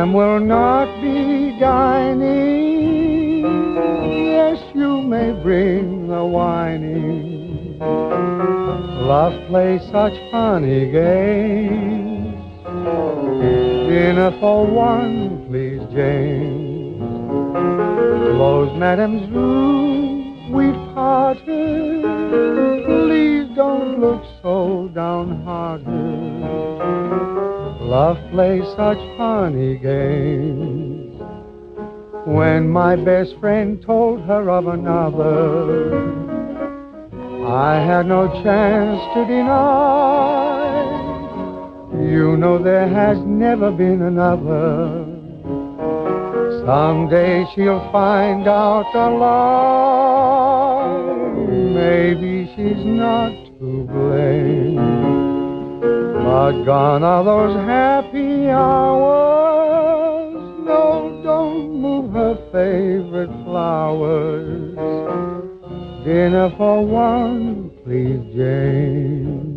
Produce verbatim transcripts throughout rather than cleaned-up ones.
Madam will not be dining. Yes, you may bring the whining. Love plays such funny games. Dinner for one, please, James. Close Madam's room, we've parted. Please don't look so downhearted. Love plays such funny games. When my best friend told her of another, I had no chance to deny. You know there has never been another. Someday she'll find out a lie. Maybe she's not to blame. But gone are those happy hours. No, don't move her favorite flowers. Dinner for one, please, Jane.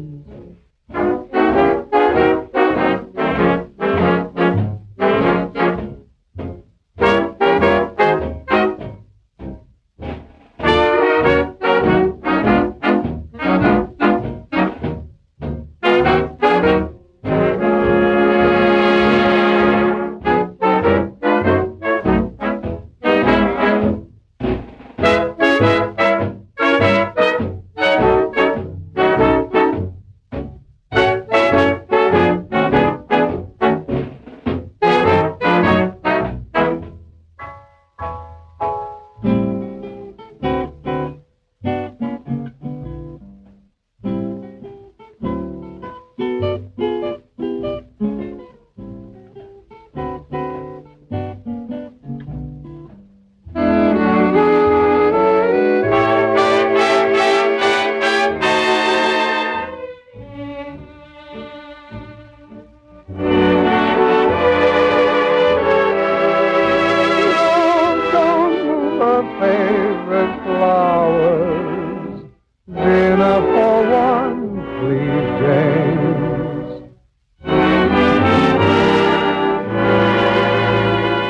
Favorite flowers. Dinner for one, please, Jane.